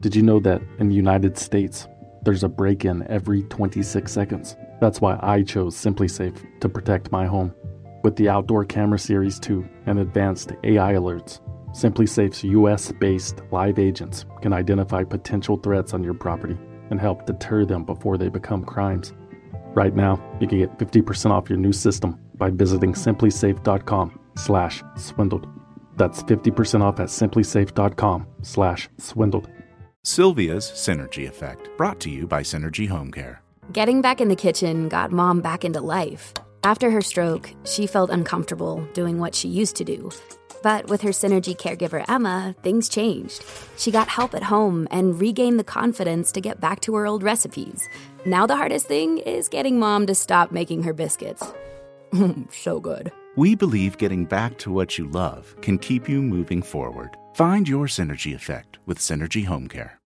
Did you know that in the United States, there's a break-in every 26 seconds? That's why I chose SimpliSafe to protect my home. With the Outdoor Camera Series 2 and advanced AI alerts, SimpliSafe's US-based live agents can identify potential threats on your property and help deter them before they become crimes. Right now, you can get 50% off your new system by visiting simplisafe.com/swindled. That's 50% off at simplisafe.com/swindled. Sylvia's Synergy Effect, brought to you by Synergy Home Care. Getting back in the kitchen got Mom back into life. After her stroke, she felt uncomfortable doing what she used to do. But with her Synergy caregiver, Emma, things changed. She got help at home and regained the confidence to get back to her old recipes. Now the hardest thing is getting Mom to stop making her biscuits. So good. We believe getting back to what you love can keep you moving forward. Find your Synergy Effect with Synergy Home Care.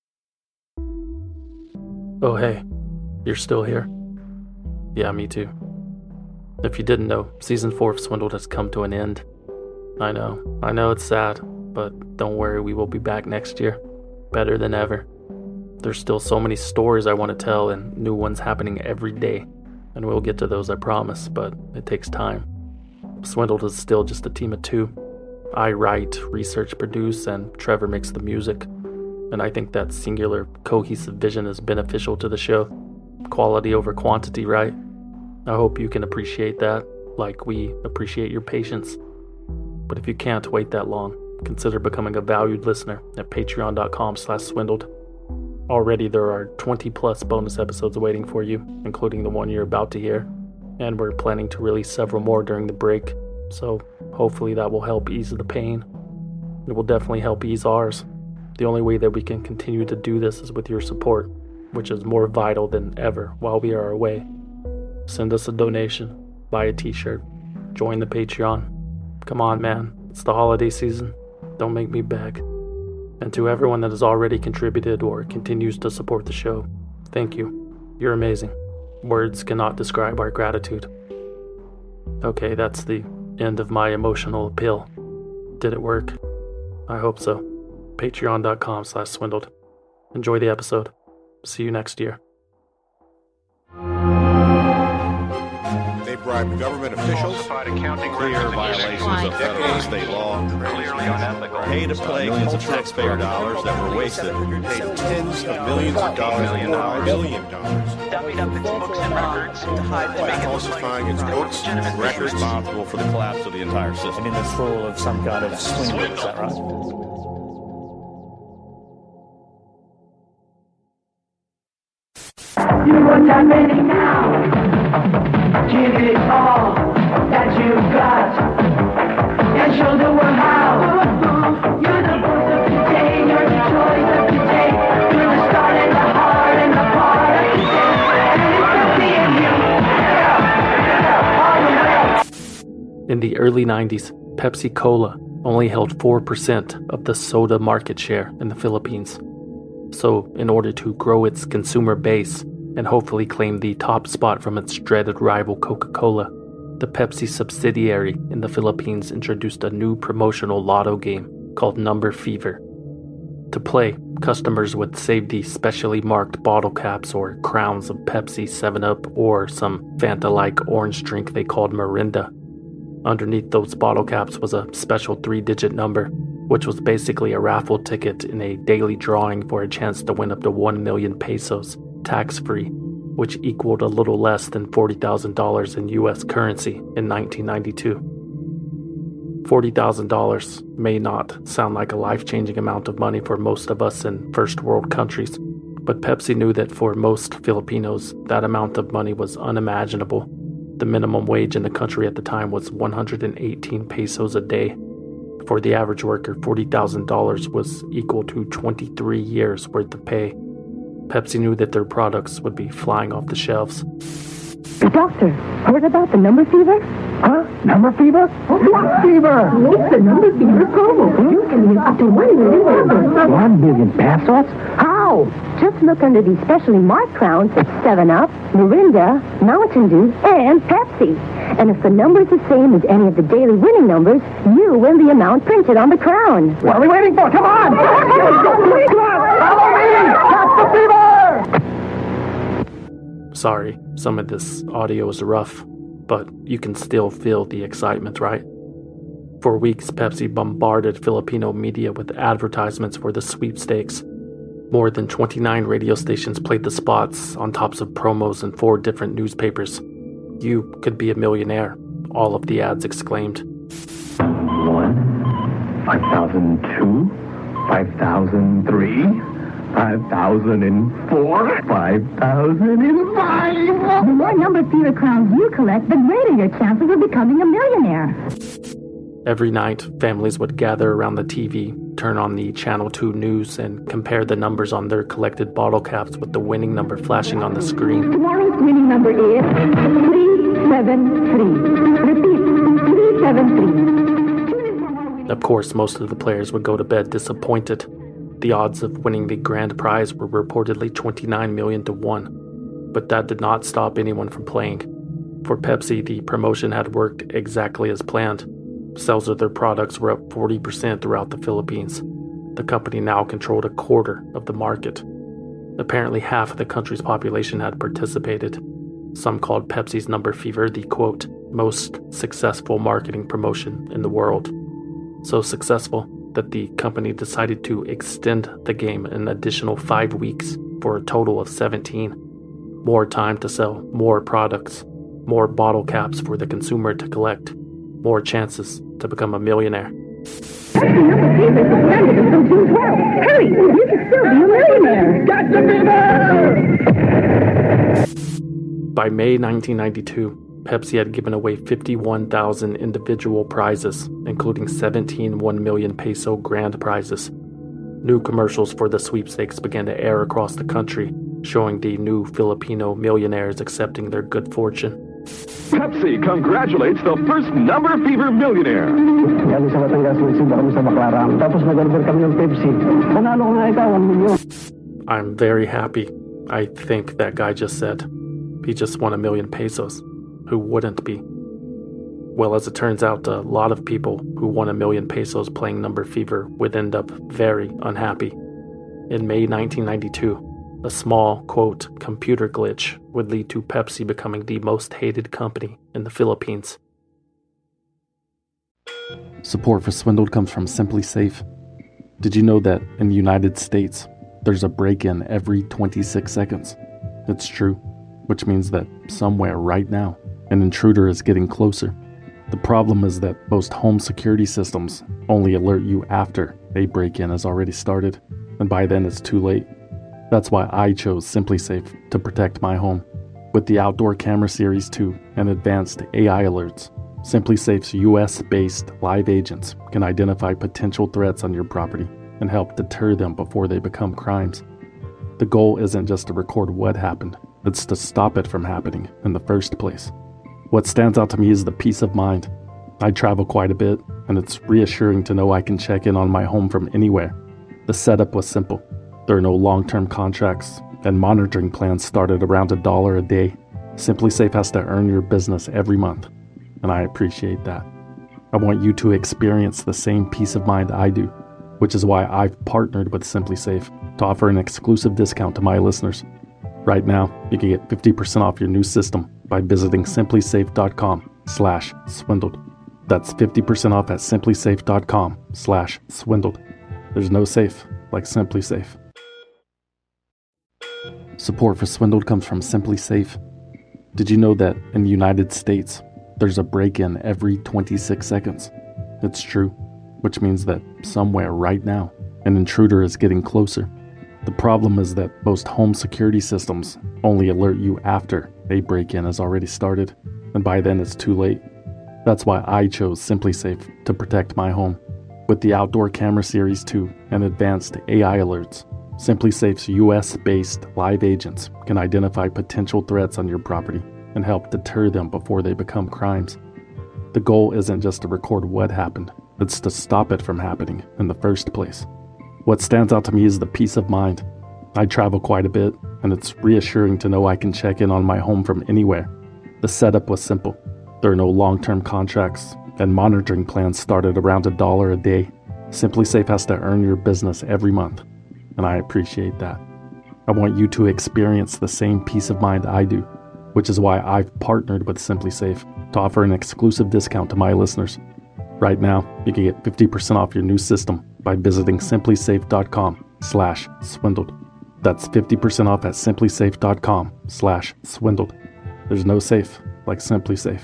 Oh hey, you're still here? Yeah, me too. If you didn't know, Season 4 of Swindled has come to an end. I know it's sad, but don't worry, we will be back next year, better than ever. There's still so many stories I want to tell and new ones happening every day, and we'll get to those, I promise, but it takes time. Swindled is still just a team of two. I write, research, produce, and Trevor makes the music, and I think that singular, cohesive vision is beneficial to the show. Quality over quantity, right? I hope you can appreciate that, like we appreciate your patience. But if you can't wait that long, consider becoming a valued listener at patreon.com/swindled. Already there are 20 plus bonus episodes waiting for you, including the one you're about to hear, and we're planning to release several more during the break, so hopefully that will help ease the pain. It will definitely help ease ours. The only way that we can continue to do this is with your support, which is more vital than ever while we are away. Send us a donation, buy a t-shirt, join the Patreon. Come on, man, it's the holiday season. Don't make me beg. And to everyone that has already contributed or continues to support the show, thank you. You're amazing. Words cannot describe our gratitude. Okay, that's the end of my emotional appeal. Did it work? I hope so. Patreon.com/swindled. Enjoy the episode. See you next year. They bribed government officials, clear violations of federal and state law, clearly unethical, pay to play millions of taxpayer dollars that were wasted, paid tens of millions of dollars, $1 billion, dummied up its books and records to hide by falsifying its books and records, responsible for the collapse of the entire system. I mean, it's full of some kind of swindle, is that right? Do what's happening now. Give it all that you've got and show the world how. You're the voice of today, you're the choice of today. You're the start and the heart and the part of today. And it's Pepsi in you. All the way. In the early 90s, Pepsi Cola only held 4% of the soda market share in the Philippines. So, in order to grow its consumer base and hopefully claim the top spot from its dreaded rival Coca-Cola, the Pepsi subsidiary in the Philippines introduced a new promotional lotto game called Number Fever. To play, customers would save the specially marked bottle caps or crowns of Pepsi, 7-Up, or some Fanta-like orange drink they called Mirinda. Underneath those bottle caps was a special 3-digit number, which was basically a raffle ticket in a daily drawing for a chance to win up to 1 million pesos, tax-free, which equaled a little less than $40,000 in US currency in 1992. $40,000 may not sound like a life-changing amount of money for most of us in first-world countries, but Pepsi knew that for most Filipinos, that amount of money was unimaginable. The minimum wage in the country at the time was 118 pesos a day. For the average worker, $40,000 was equal to 23 years worth of pay. Pepsi knew that their products would be flying off the shelves. Doctor, heard about the number fever? Huh? Number fever? What fever? It's the number fever promo. You can win up to 1 million pesos. 1 million pesos? How? Just look under the specially marked crowns at 7-Up, Mirinda, Mountain Dew, and Pepsi. And if the number's the same as any of the daily winning numbers, you win the amount printed on the crown. What are we waiting for? Come on! Come on! Sorry, some of this audio is rough, but you can still feel the excitement, right? For weeks, Pepsi bombarded Filipino media with advertisements for the sweepstakes. More than 29 radio stations played the spots on tops of promos in 4 different newspapers. You could be a millionaire, all of the ads exclaimed. 1, 5,002, 5,003, 5,004, 5,005. The more number fever crowns you collect, the greater your chances of becoming a millionaire. Every night, families would gather around the TV, turn on the Channel 2 news, and compare the numbers on their collected bottle caps with the winning number flashing on the screen. Tomorrow's winning number is 373. Repeat, 373. Of course, most of the players would go to bed disappointed. The odds of winning the grand prize were reportedly 29 million to 1. But that did not stop anyone from playing. For Pepsi, the promotion had worked exactly as planned. Sales of their products were up 40% throughout the Philippines. The company now controlled a quarter of the market. Apparently half of the country's population had participated. Some called Pepsi's Number Fever the, quote, most successful marketing promotion in the world. So successful that the company decided to extend the game an additional 5 weeks for a total of 17. More time to sell more products, more bottle caps for the consumer to collect, more chances to become a millionaire. Hurry, you can still be a millionaire. Got the fever! By May 1992, Pepsi had given away 51,000 individual prizes, including 17 1 million peso grand prizes. New commercials for the sweepstakes began to air across the country, showing the new Filipino millionaires accepting their good fortune. Pepsi congratulates the first Number Fever millionaire. Kami sa Batangas, nagsimba kami sa Baclaran. Tapos nag-order kami ng Pepsi. Panalo nga ikaw, 1 million. I'm very happy, I think that guy just said. He just won 1 million pesos. Who wouldn't be? Well, as it turns out, a lot of people who won 1 million pesos playing Number Fever would end up very unhappy. In May 1992, a small, quote, computer glitch would lead to Pepsi becoming the most hated company in the Philippines. Support for Swindled comes from Simply Safe. Did you know that in the United States, there's a break-in every 26 seconds? It's true, which means that somewhere right now, an intruder is getting closer. The problem is that most home security systems only alert you after a break-in has already started, and by then it's too late. That's why I chose Simply Safe to protect my home. With the Outdoor Camera Series 2 and advanced AI alerts, Simply Safe's US-based live agents can identify potential threats on your property and help deter them before they become crimes. The goal isn't just to record what happened, it's to stop it from happening in the first place. What stands out to me is the peace of mind. I travel quite a bit, and it's reassuring to know I can check in on my home from anywhere. The setup was simple. There are no long-term contracts, and monitoring plans start at around $1 a day. Simply Safe has to earn your business every month, and I appreciate that. I want you to experience the same peace of mind I do, which is why I've partnered with Simply Safe to offer an exclusive discount to my listeners. Right now, you can get 50% off your new system by visiting simplysafe.com/swindled. That's 50% off at simplysafe.com/swindled. There's no safe like Simply Safe. Support for Swindled comes from Simply Safe. Did you know that in the United States, there's a break-in every 26 seconds? It's true, which means that somewhere right now, an intruder is getting closer. The problem is that most home security systems only alert you after a break-in has already started, and by then it's too late. That's why I chose Simply Safe to protect my home. With the Outdoor Camera Series 2 and advanced AI alerts, Simply Safe's US-based live agents can identify potential threats on your property and help deter them before they become crimes. The goal isn't just to record what happened, it's to stop it from happening in the first place. What stands out to me is the peace of mind. I travel quite a bit, and it's reassuring to know I can check in on my home from anywhere. The setup was simple. There are no long-term contracts, and monitoring plans start at around $1 a day. Simply Safe has to earn your business every month, and I appreciate that. I want you to experience the same peace of mind I do, which is why I've partnered with SimpliSafe to offer an exclusive discount to my listeners. Right now, you can get 50% off your new system by visiting simplisafe.com/swindled. That's 50% off at simplisafe.com/swindled. There's no safe like SimpliSafe.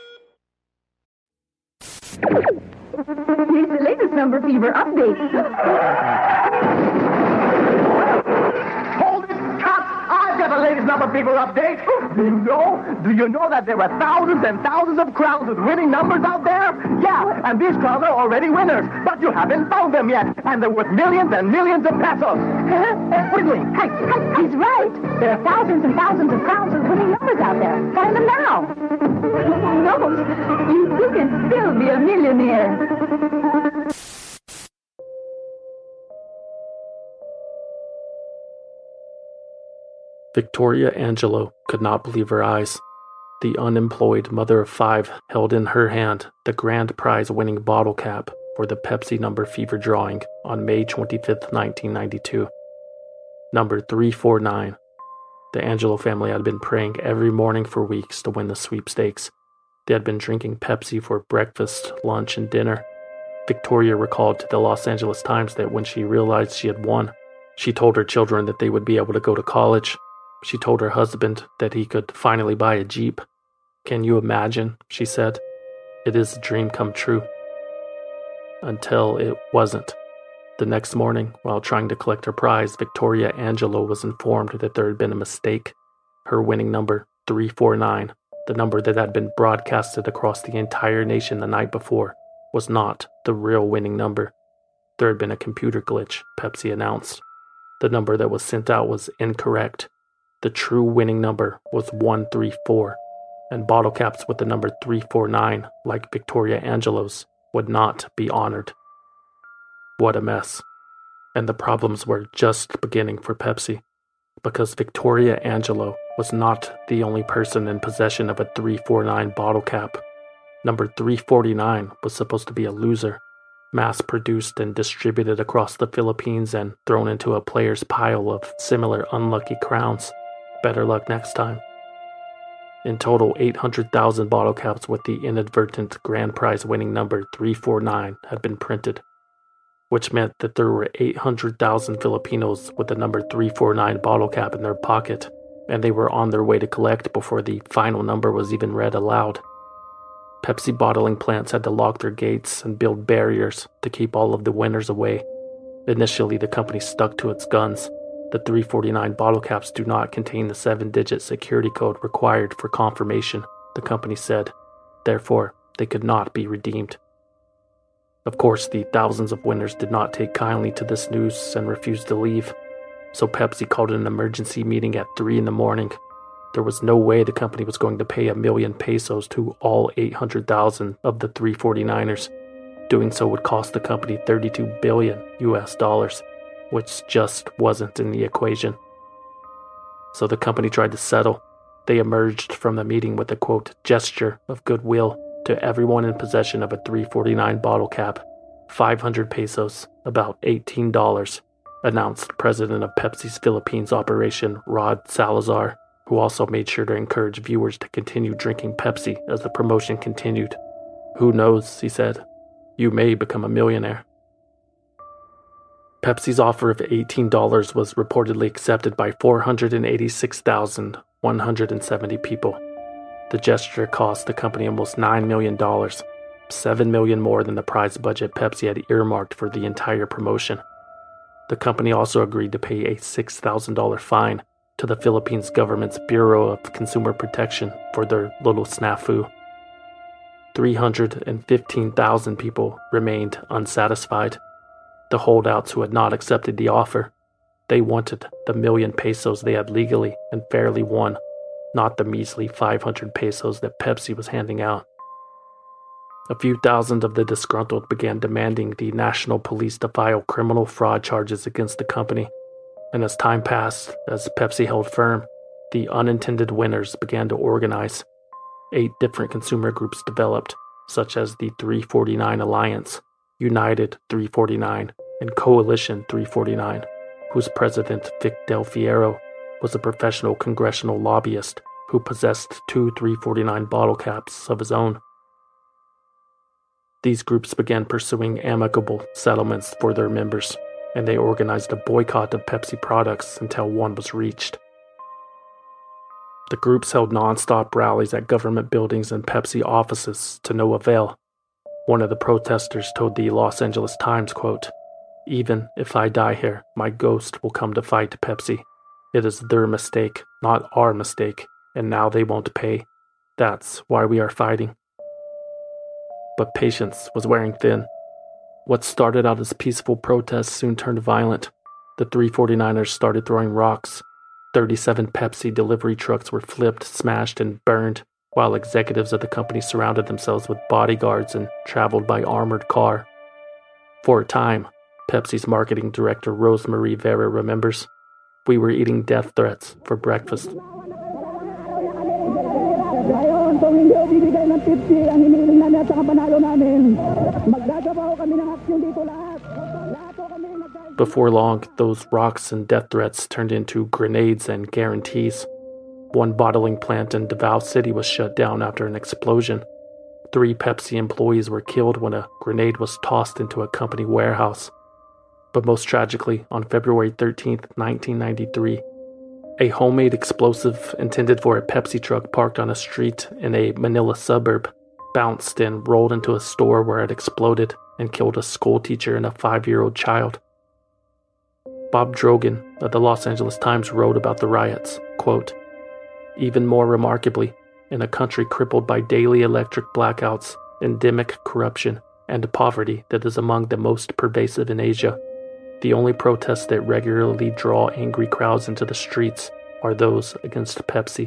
Here's the latest Number Fever update. Hold it, cut! I've got the latest Number Fever update. Do you know that there are thousands and thousands of crowns with winning numbers out there? Yeah, and these crowns are already winners, but you haven't found them yet, and they're worth millions and millions of pesos. Whittling, he's right. There are thousands and thousands of crowns with winning numbers out there. Find them now. Who knows? You can still be a millionaire. Victoria Angelo could not believe her eyes. The unemployed mother of 5 held in her hand the grand prize winning bottle cap for the Pepsi Number Fever drawing on May 25th, 1992. Number 349. The Angelo family had been praying every morning for weeks to win the sweepstakes. They had been drinking Pepsi for breakfast, lunch, and dinner. Victoria recalled to the Los Angeles Times that when she realized she had won, she told her children that they would be able to go to college. She told her husband that he could finally buy a Jeep. "Can you imagine?" she said. "It is a dream come true." Until it wasn't. The next morning, while trying to collect her prize, Victoria Angelo was informed that there had been a mistake. Her winning number, 349, the number that had been broadcasted across the entire nation the night before, was not the real winning number. There had been a computer glitch, Pepsi announced. The number that was sent out was incorrect. The true winning number was 134, and bottle caps with the number 349, like Victoria Angelo's, would not be honored. What a mess. And the problems were just beginning for Pepsi, because Victoria Angelo was not the only person in possession of a 349 bottle cap. Number 349 was supposed to be a loser, mass-produced and distributed across the Philippines and thrown into a player's pile of similar unlucky crowns. Better luck next time. In total, 800,000 bottle caps with the inadvertent grand prize winning number 349 had been printed, which meant that there were 800,000 Filipinos with the number 349 bottle cap in their pocket, and they were on their way to collect before the final number was even read aloud. Pepsi bottling plants had to lock their gates and build barriers to keep all of the winners away. Initially, the company stuck to its guns. The 349 bottle caps do not contain the 7-digit security code required for confirmation, the company said. Therefore, they could not be redeemed. Of course, the thousands of winners did not take kindly to this news and refused to leave. So Pepsi called an emergency meeting at 3 a.m. There was no way the company was going to pay 1 million pesos to all 800,000 of the 349ers. Doing so would cost the company $32 billion, which just wasn't in the equation. So the company tried to settle. They emerged from the meeting with a, quote, gesture of goodwill to everyone in possession of a 349 bottle cap. 500 pesos, about $18, announced President of Pepsi's Philippines operation, Rod Salazar, who also made sure to encourage viewers to continue drinking Pepsi as the promotion continued. "Who knows," he said. "You may become a millionaire." Pepsi's offer of $18 was reportedly accepted by 486,170 people. The gesture cost the company almost $9 million, $7 million more than the prize budget Pepsi had earmarked for the entire promotion. The company also agreed to pay a $6,000 fine to the Philippines government's Bureau of Consumer Protection for their little snafu. 315,000 people remained unsatisfied. The holdouts who had not accepted the offer. They wanted the 1 million pesos they had legally and fairly won, not the measly 500 pesos that Pepsi was handing out. A few thousand of the disgruntled began demanding the national police to file criminal fraud charges against the company, and as time passed, as Pepsi held firm, the unintended winners began to organize. 8 different consumer groups developed, such as the 349 Alliance, United 349, and Coalition 349, whose president, Vic Del Fiero, was a professional congressional lobbyist who possessed 2 349 bottle caps of his own. These groups began pursuing amicable settlements for their members, and they organized a boycott of Pepsi products until one was reached. The groups held non-stop rallies at government buildings and Pepsi offices to no avail. One of the protesters told the Los Angeles Times, quote, "Even if I die here, my ghost will come to fight Pepsi. It is their mistake, not our mistake, and now they won't pay. That's why we are fighting." But patience was wearing thin. What started out as peaceful protests soon turned violent. The 349ers started throwing rocks. 37 Pepsi delivery trucks were flipped, smashed, and burned, while executives of the company surrounded themselves with bodyguards and traveled by armored car. For a time, Pepsi's marketing director Rosemarie Vera remembers, "We were eating death threats for breakfast." Ngayon, kung hindi o bibigay ng 50 ang hinihiling namin at saka panalo namin, maggagawa kami ng aksyon dito lahat. Before long, those rocks and death threats turned into grenades and guarantees. One bottling plant in Davao City was shut down after an explosion. 3 Pepsi employees were killed when a grenade was tossed into a company warehouse. But most tragically, on February 13th, 1993, a homemade explosive intended for a Pepsi truck parked on a street in a Manila suburb bounced and rolled into a store where it exploded and killed a schoolteacher and a 5-year-old child. Bob Drogan of the Los Angeles Times wrote about the riots, quote, "Even more remarkably, in a country crippled by daily electric blackouts, endemic corruption, and poverty that is among the most pervasive in Asia, the only protests that regularly draw angry crowds into the streets are those against Pepsi."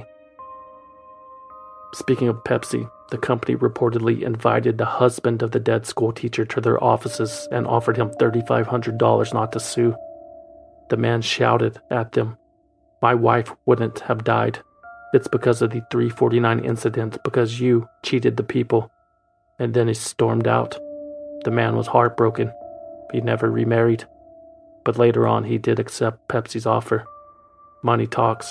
Speaking of Pepsi, the company reportedly invited the husband of the dead schoolteacher to their offices and offered him $3,500 not to sue. The man shouted at them, "My wife wouldn't have died. It's because of the 349 incident, because you cheated the people." And then he stormed out. The man was heartbroken. He never remarried. But later on, he did accept Pepsi's offer. Money talks.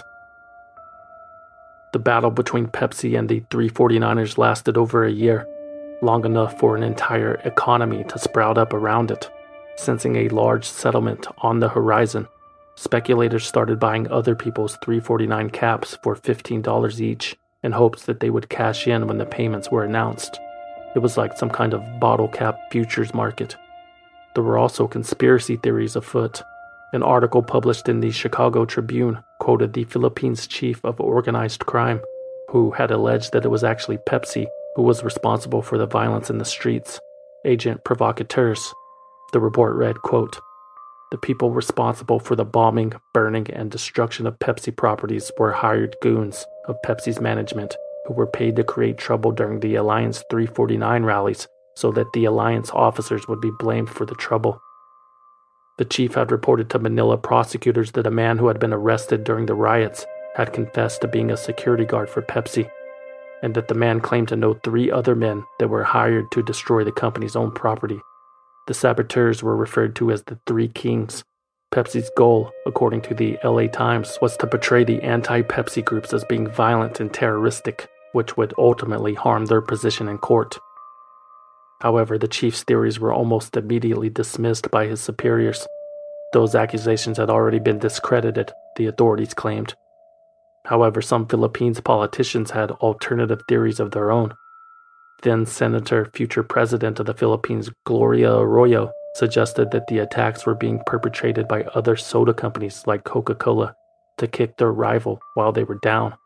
The battle between Pepsi and the 349ers lasted over a year, long enough for an entire economy to sprout up around it. Sensing a large settlement on the horizon, speculators started buying other people's 349 caps for $15 each in hopes that they would cash in when the payments were announced. It was like some kind of bottle cap futures market. There were also conspiracy theories afoot. An article published in the Chicago Tribune quoted the Philippines chief of organized crime, who had alleged that it was actually Pepsi who was responsible for the violence in the streets, agent provocateurs. The report read, quote, "The people responsible for the bombing, burning, and destruction of Pepsi properties were hired goons of Pepsi's management who were paid to create trouble during the Alliance 349 rallies so that the Alliance officers would be blamed for the trouble." The chief had reported to Manila prosecutors that a man who had been arrested during the riots had confessed to being a security guard for Pepsi, and that the man claimed to know 3 other men that were hired to destroy the company's own property. The saboteurs were referred to as the 3 Kings. Pepsi's goal, according to the LA Times, was to portray the anti-Pepsi groups as being violent and terroristic, which would ultimately harm their position in court. However, the chief's theories were almost immediately dismissed by his superiors. Those accusations had already been discredited, the authorities claimed. However, some Philippines politicians had alternative theories of their own. Then Senator, future President of the Philippines, Gloria Arroyo, suggested that the attacks were being perpetrated by other soda companies like Coca-Cola to kick their rival while they were down.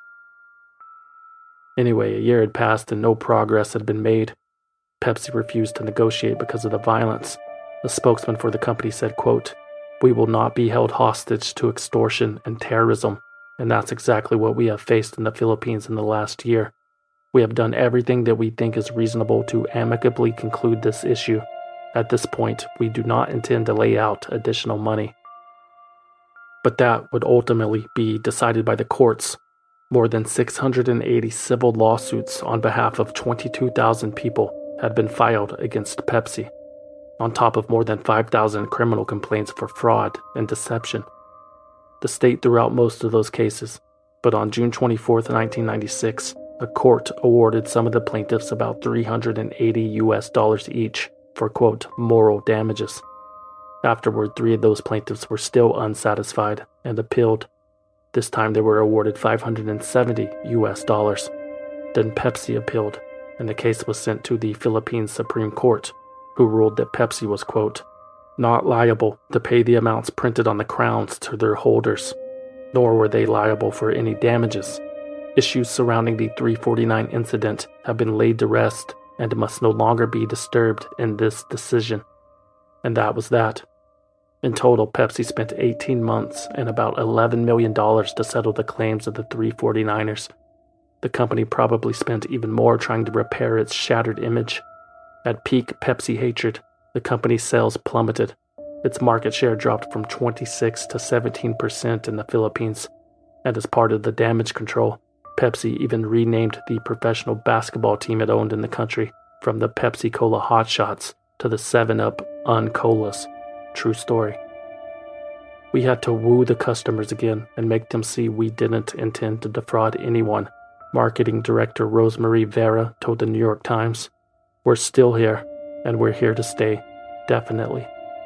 Anyway, a year had passed and no progress had been made. Pepsi refused to negotiate because of the violence. A spokesman for the company said, quote, "We will not be held hostage to extortion and terrorism, and that's exactly what we have faced in the Philippines in the last year. We have done everything that we think is reasonable to amicably conclude this issue. At this point, we do not intend to lay out additional money." But that would ultimately be decided by the courts. More than 680 civil lawsuits on behalf of 22,000 people had been filed against Pepsi. on top of more than 5,000 criminal complaints for fraud and deception. The state threw out most of those cases, but on June 24, 1996, a court awarded some of the plaintiffs about $380 each for, quote, moral damages. Afterward, 3 of those plaintiffs were still unsatisfied and appealed. This time they were awarded $570. Then Pepsi appealed, and the case was sent to the Philippine Supreme Court, who ruled that Pepsi was, quote, not liable to pay the amounts printed on the crowns to their holders, nor were they liable for any damages. Issues surrounding the 349 incident have been laid to rest and must no longer be disturbed in this decision. And that was that. In total, Pepsi spent 18 months and about $11 million to settle the claims of the 349ers. The company probably spent even more trying to repair its shattered image. At peak Pepsi hatred, the company's sales plummeted. Its market share dropped from 26 to 17% in the Philippines. And as part of the damage control, Pepsi even renamed the professional basketball team it owned in the country from the Pepsi Cola Hot Shots to the 7-Up Uncolas. True story. We had to woo the customers again and make them see we didn't intend to defraud anyone. Marketing director Rosemarie Vera told the New York Times, "We're still here, and we're here to stay, definitely."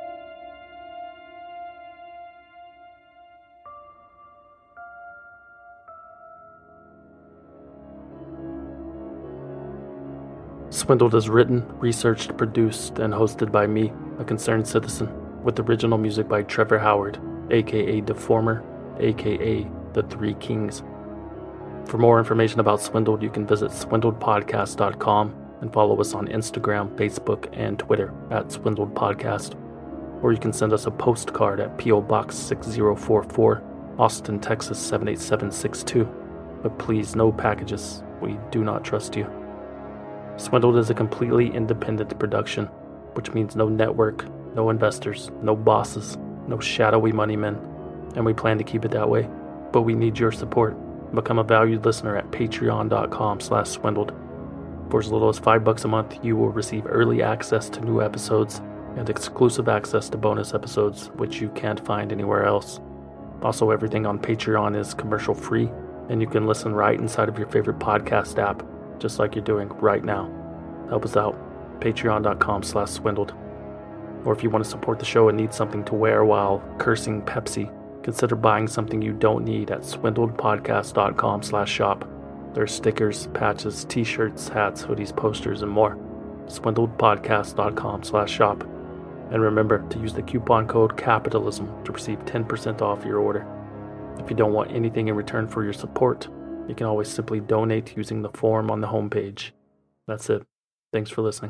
Swindled is written, researched, produced, and hosted by me, a concerned citizen, with original music by Trevor Howard, aka Deformer, aka The Three Kings. For more information about Swindled, you can visit swindledpodcast.com and follow us on Instagram, Facebook, and Twitter at Swindled Podcast. Or you can send us a postcard at P.O. Box 6044, Austin, Texas 78762. But please, no packages. We do not trust you. Swindled is a completely independent production, which means no network, no investors, no bosses, no shadowy money men, and we plan to keep it that way. But we need your support. Become a valued listener at patreon.com/swindled. For as little as $5 a month, you will receive early access to new episodes and exclusive access to bonus episodes, which you can't find anywhere else. Also, everything on Patreon is commercial free, and you can listen right inside of your favorite podcast app, just like you're doing right now. Help us out. Patreon.com/swindled. Or if you want to support the show and need something to wear while cursing Pepsi, consider buying something you don't need at swindledpodcast.com/shop. There are stickers, patches, t-shirts, hats, hoodies, posters, and more. swindledpodcast.com/shop. And remember to use the coupon code CAPITALISM to receive 10% off your order. If you don't want anything in return for your support, you can always simply donate using the form on the homepage. That's it. Thanks for listening.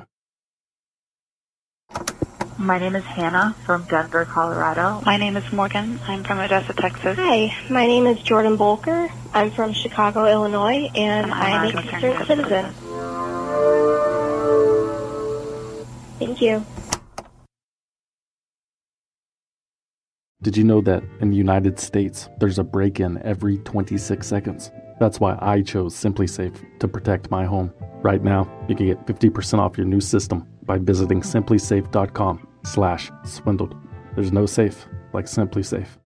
My name is Hannah from Denver, Colorado. My name is Morgan. I'm from Odessa, Texas. Hi, my name is Jordan Bolker. I'm from Chicago, Illinois, and I'm a concerned citizen. Thank you. Did you know that in the United States, there's a break-in every 26 seconds? That's why I chose SimpliSafe to protect my home. Right now, you can get 50% off your new system by visiting simplysafe.com/swindled. There's no safe like SimpliSafe.